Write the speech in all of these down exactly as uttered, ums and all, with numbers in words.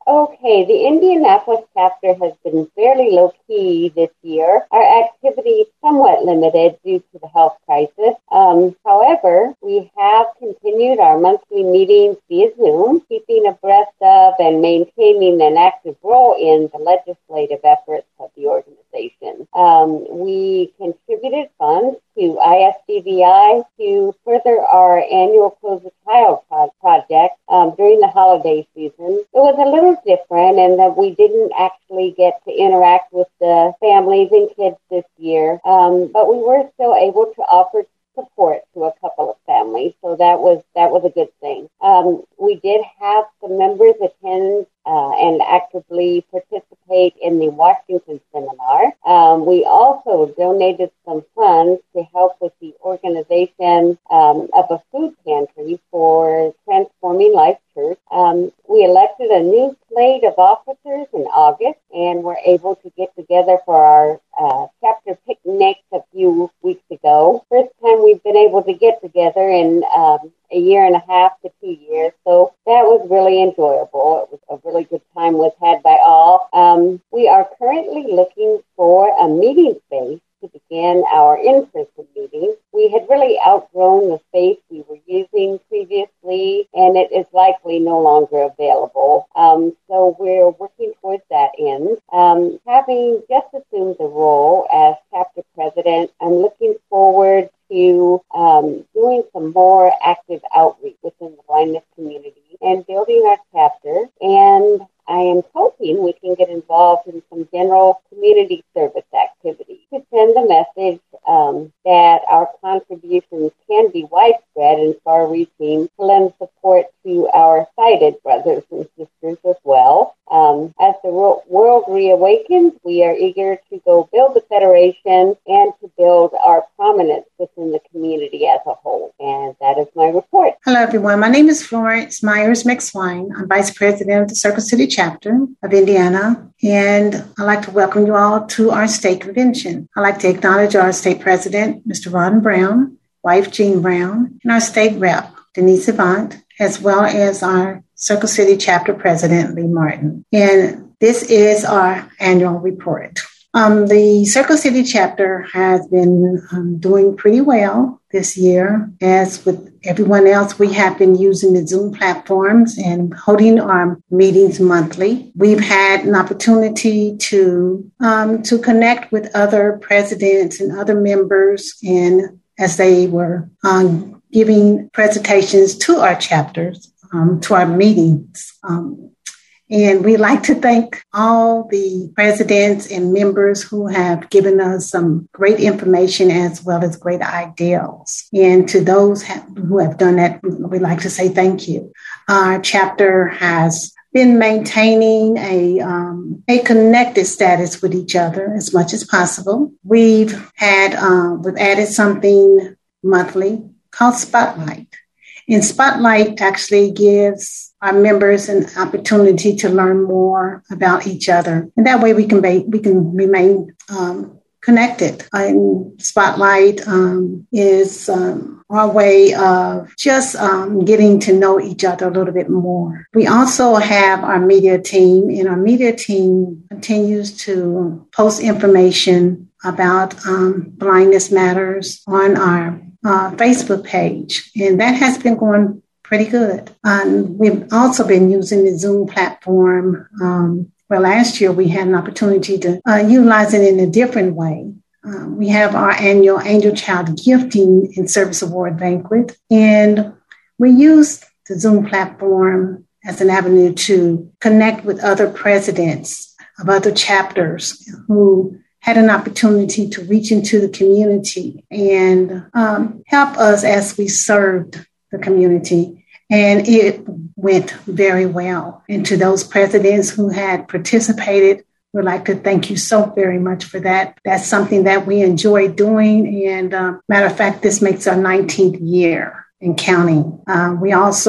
Okay, the Indianapolis chapter has been fairly low-key this year. Our activity is somewhat limited due to the health crisis. Um, however, we have continued our monthly meetings via Zoom, keeping abreast of and maintaining an active role in the legislative efforts of the organization. Um, we contributed funds to I S D V I to further our annual Close the Child project um, during the holiday season. It was a little different in that we didn't actually get to interact with the families and kids this year, um, but we were still able to offer support to a couple of families, so that was that was a good thing. Um, we did have some members attend uh, and actively participate in the Washington seminar. Um, we also donated some funds to help with the organization um, of a food pantry for Transforming Life Church. Um, we elected a new slate of officers in August, and were able to get together for our uh, chapter picnic a few weeks ago. First time we've been able to get together in um, a year and a half to two years, so that was really enjoyable. It was a really good time was had by all. Um, we are currently looking for a meeting space to begin our in-person meetings. We had really outgrown the space we were using previously, and it is likely no longer available. Um, so we're working towards that end. Um, having just assumed the role as chapter president, I'm looking forward to um, doing some more active outreach within the blindness community and building our chapter. And I am hoping we can get involved in some general community service activities to send the message um, that our contributions can be widespread and far-reaching to lend support to our sighted brothers and sisters as well. Um, as the ro- world reawakens, we are eager to go build the Federation and to build our prominence within the community as a whole. And that is my report. Hello, everyone. My name is Florence Myers-McSwine. I'm Vice President of the Circle City Chapter of Indiana, and I'd like to welcome you all to our state convention. I'd like to acknowledge our state president, Mister Ron Brown, wife Jean Brown, and our state rep, Denise Avant, as well as our Circle City Chapter President, Lee Martin. And this is our annual report. Um, the Circle City Chapter has been um, doing pretty well this year. As with everyone else, we have been using the Zoom platforms and holding our meetings monthly. We've had an opportunity to um, to connect with other presidents and other members, and as they were um, giving presentations to our chapters, um, to our meetings. Um, And we'd like to thank all the presidents and members who have given us some great information as well as great ideals. And to those who have done that, we'd like to say thank you. Our chapter has been maintaining a, um, a connected status with each other as much as possible. We've had, um, we've added something monthly called Spotlight. And Spotlight actually gives our members an opportunity to learn more about each other. And that way we can be, we can remain um, connected. And Spotlight um, is um, our way of just um, getting to know each other a little bit more. We also have our media team, and our media team continues to post information about um, Blindness Matters on our Uh, Facebook page, and that has been going pretty good. Um, we've also been using the Zoom platform. Um, well, last year we had an opportunity to uh, utilize it in a different way. Um, we have our annual Angel Child Gifting and Service Award Banquet, and we use the Zoom platform as an avenue to connect with other presidents of other chapters who had an opportunity to reach into the community and um, help us as we served the community. And it went very well. And to those presidents who had participated, we'd like to thank you so very much for that. That's something that we enjoy doing. And uh, matter of fact, this makes our nineteenth year and counting. Uh, we also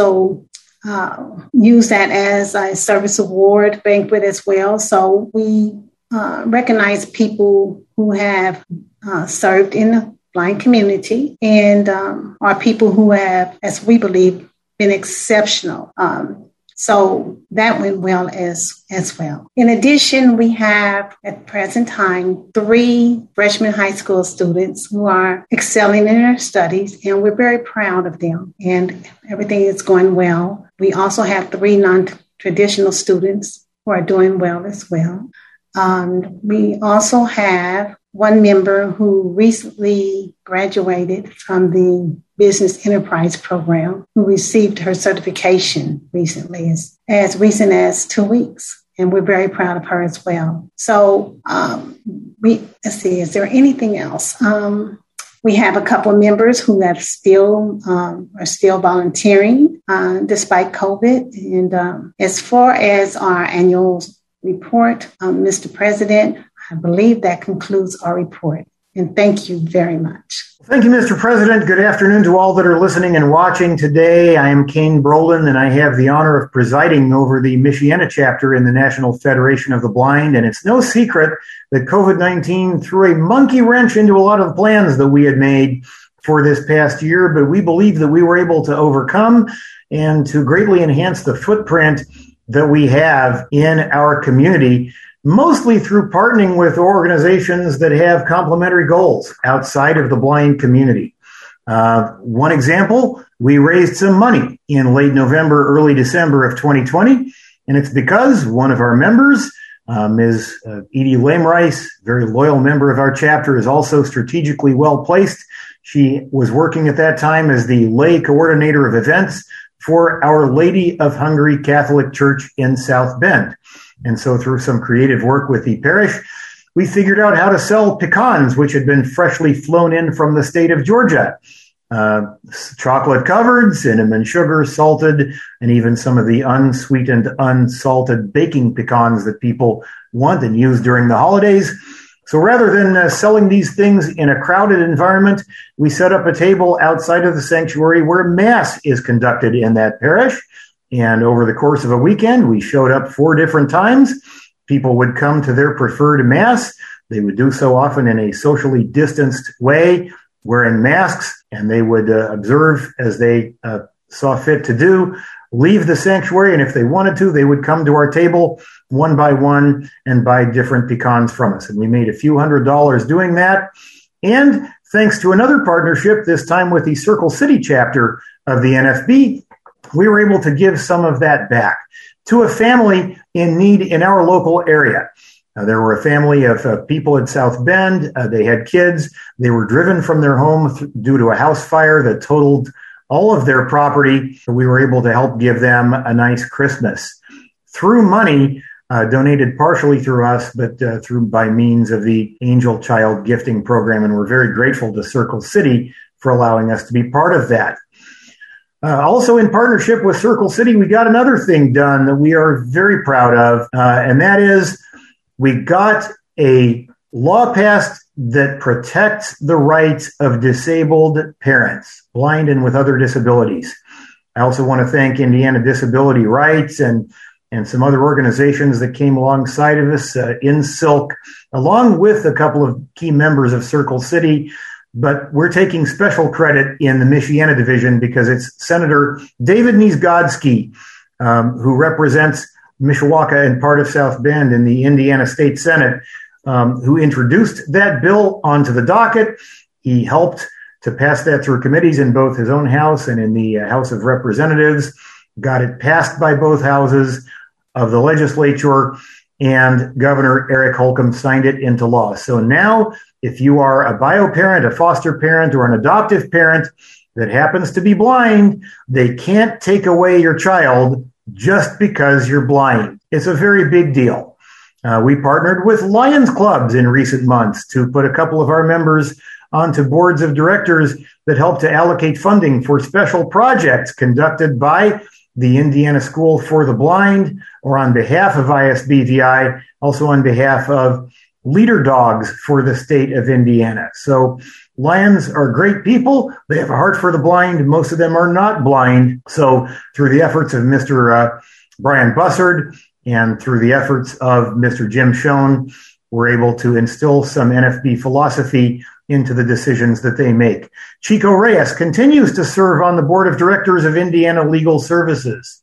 uh, use that as a service award banquet as well. So we Uh, recognize people who have uh, served in the blind community and um, are people who have, as we believe, been exceptional um, So that went well as, as well. In addition, we have at present time three freshman high school students who are excelling in their studies, and we're very proud of them, and everything is going well. We also have three non-traditional students who are doing well as well. Um, we also have one member who recently graduated from the Business Enterprise Program, who received her certification recently, as, as recent as two weeks. And we're very proud of her as well. So um, we let's see, is there anything else? Um, we have a couple of members who have still um, are still volunteering uh, despite COVID. And um, as far as our annual report, um, Mister President, I believe that concludes our report. And thank you very much. Thank you, Mister President. Good afternoon to all that are listening and watching today. I am Kane Brolin, and I have the honor of presiding over the Michiana chapter in the National Federation of the Blind. And it's no secret that COVID nineteen threw a monkey wrench into a lot of the plans that we had made for this past year, but we believe that we were able to overcome and to greatly enhance the footprint that we have in our community, mostly through partnering with organizations that have complementary goals outside of the blind community. Uh, one example, we raised some money in late November, early December of twenty twenty, and it's because one of our members, uh, Miz Uh, Edie Lamrice, very loyal member of our chapter, is also strategically well placed. She was working at that time as the lay coordinator of events for Our Lady of Hungary Catholic Church in South Bend. And so through some creative work with the parish, we figured out how to sell pecans, which had been freshly flown in from the state of Georgia. Uh, chocolate covered, cinnamon sugar, salted, and even some of the unsweetened, unsalted baking pecans that people want and use during the holidays. So rather than uh, selling these things in a crowded environment, we set up a table outside of the sanctuary where Mass is conducted in that parish. And over the course of a weekend, we showed up four different times. People would come to their preferred Mass. They would do so often in a socially distanced way, wearing masks, and they would uh, observe as they uh, saw fit to do, leave the sanctuary, and if they wanted to, they would come to our table one by one and buy different pecans from us. And we made a few hundred dollars doing that. And thanks to another partnership, this time with the Circle City chapter of the N F B, we were able to give some of that back to a family in need in our local area. Uh, there were a family of uh, people at South Bend. Uh, they had kids. They were driven from their home th- due to a house fire that totaled all of their property. We were able to help give them a nice Christmas through money uh, donated partially through us, but uh, through by means of the Angel Child Gifting Program. And we're very grateful to Circle City for allowing us to be part of that. Uh, also in partnership with Circle City, we got another thing done that we are very proud of, uh, and that is we got a law passed that protects the rights of disabled parents, blind and with other disabilities. I also want to thank Indiana Disability Rights and, and some other organizations that came alongside of us, uh, in Silk, along with a couple of key members of Circle City. But we're taking special credit in the Michiana division because it's Senator David Niezgodski, um, who represents Mishawaka and part of South Bend in the Indiana State Senate, um, who introduced that bill onto the docket. He helped to pass that through committees in both his own house and in the uh, House of Representatives, got it passed by both houses of the legislature, and Governor Eric Holcomb signed it into law. So now, if you are a bio parent, a foster parent, or an adoptive parent that happens to be blind, they can't take away your child just because you're blind. It's a very big deal. Uh, we partnered with Lions Clubs in recent months to put a couple of our members onto boards of directors that help to allocate funding for special projects conducted by the Indiana School for the Blind, or on behalf of I S B V I, also on behalf of Leader Dogs for the state of Indiana. So Lions are great people. They have a heart for the blind. Most of them are not blind. So through the efforts of Mister Uh, Brian Bussard and through the efforts of Mister Jim Schoen, we're able to instill some N F B philosophy into the decisions that they make. Chico Reyes continues to serve on the board of directors of Indiana Legal Services.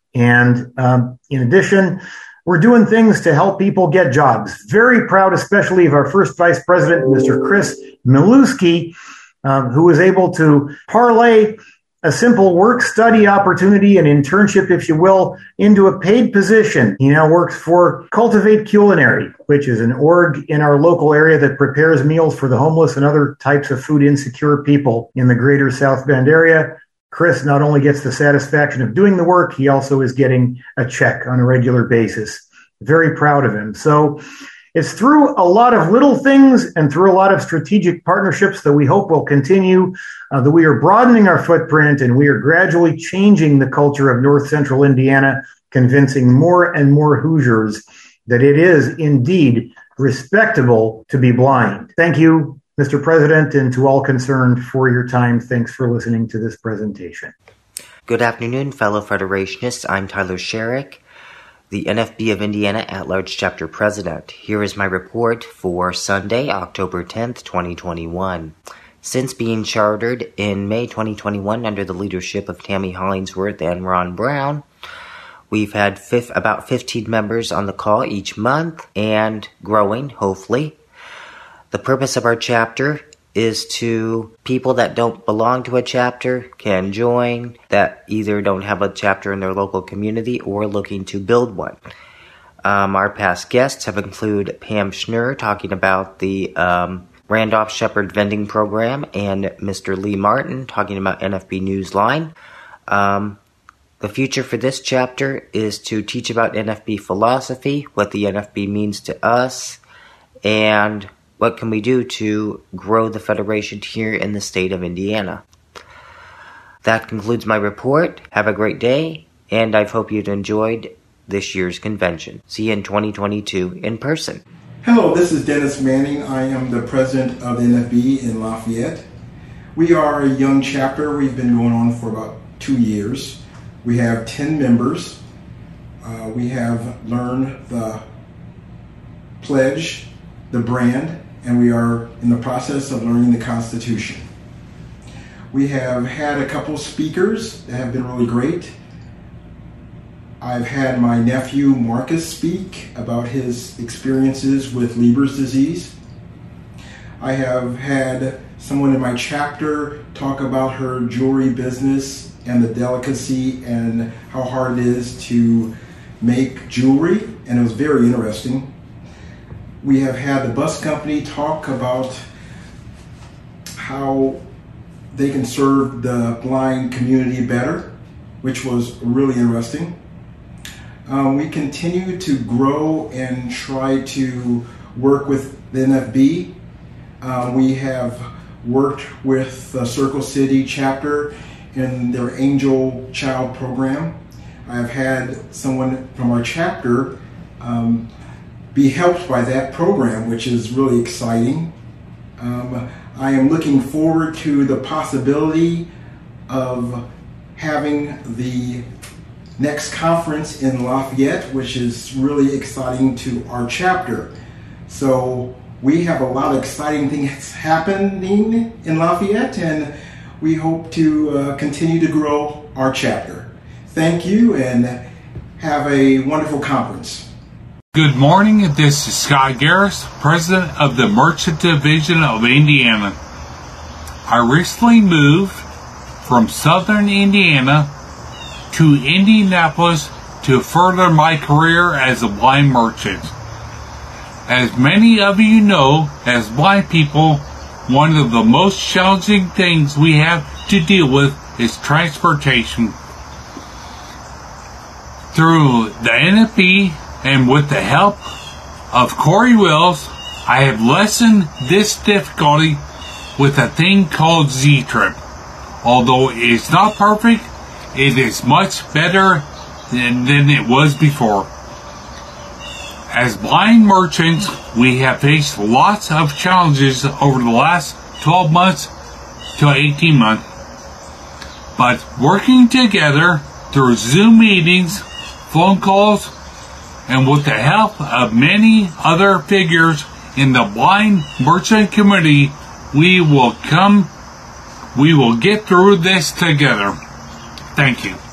And um, in addition, we're doing things to help people get jobs. Very proud, especially of our first vice president, Mister Chris Milewski, um, who was able to parlay a simple work study opportunity, an internship, if you will, into a paid position. He now works for Cultivate Culinary, which is an org in our local area that prepares meals for the homeless and other types of food insecure people in the greater South Bend area. Chris not only gets the satisfaction of doing the work, he also is getting a check on a regular basis. Very proud of him. So it's through a lot of little things and through a lot of strategic partnerships that we hope will continue, uh, that we are broadening our footprint and we are gradually changing the culture of North Central Indiana, convincing more and more Hoosiers that it is indeed respectable to be blind. Thank you, Mister President, and to all concerned for your time. Thanks for listening to this presentation. Good afternoon, fellow Federationists. I'm Tyler Sherrick, the N F B of Indiana At-Large Chapter President. Here is my report for Sunday, October tenth, twenty twenty-one. Since being chartered in May twenty twenty-one under the leadership of Tammy Hollingsworth and Ron Brown, we've had fif- about fifteen members on the call each month and growing, hopefully. The purpose of our chapter is to people that don't belong to a chapter can join, that either don't have a chapter in their local community or looking to build one. Um, our past guests have included Pam Schnur talking about the um, Randolph Shepherd Vending Program and Mister Lee Martin talking about N F B Newsline. Um, the future for this chapter is to teach about N F B philosophy, what the N F B means to us, and what can we do to grow the Federation here in the state of Indiana? That concludes my report. Have a great day, and I hope you've enjoyed this year's convention. See you in twenty twenty-two in person. Hello, this is Dennis Manning. I am the president of the N F B in Lafayette. We are a young chapter. We've been going on for about two years. We have ten members. Uh, we have learned the pledge, the brand, and we are in the process of learning the Constitution. We have had a couple speakers that have been really great. I've had my nephew Marcus speak about his experiences with Leber's disease. I have had someone in my chapter talk about her jewelry business and the delicacy and how hard it is to make jewelry, and it was very interesting. We have had the bus company talk about how they can serve the blind community better, which was really interesting. Um, we continue to grow and try to work with the N F B. Uh, we have worked with the Circle City chapter in their Angel Child program. I have had someone from our chapter um, be helped by that program, which is really exciting. Um, I am looking forward to the possibility of having the next conference in Lafayette, which is really exciting to our chapter. So we have a lot of exciting things happening in Lafayette, and we hope to uh, continue to grow our chapter. Thank you, and have a wonderful conference. Good morning, this is Scott Garris, President of the Merchant Division of Indiana. I recently moved from Southern Indiana to Indianapolis to further my career as a blind merchant. As many of you know, as blind people, one of the most challenging things we have to deal with is transportation. Through the N F B and with the help of Corey Wills, I have lessened this difficulty with a thing called Z-Trip. Although it is not perfect, it is much better than, than it was before. As blind merchants, we have faced lots of challenges over the last twelve months to eighteen months. But working together through Zoom meetings, phone calls, and with the help of many other figures in the blind merchant community, we will come, we will get through this together. Thank you.